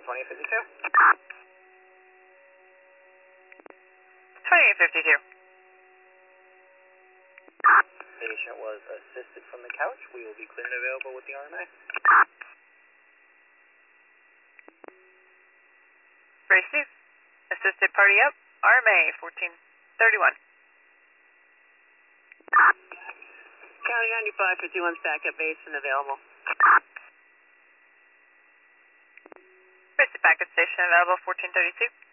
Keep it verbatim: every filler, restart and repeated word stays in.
twenty fifty-two. twenty-eight fifty-two. Patient was assisted from the couch. We will be clear and available with the R M A. Brace two. Assisted party up. R M A fourteen thirty-one. County ninety-five fifty-one, backup base and available. Brace backup station available fourteen thirty-two.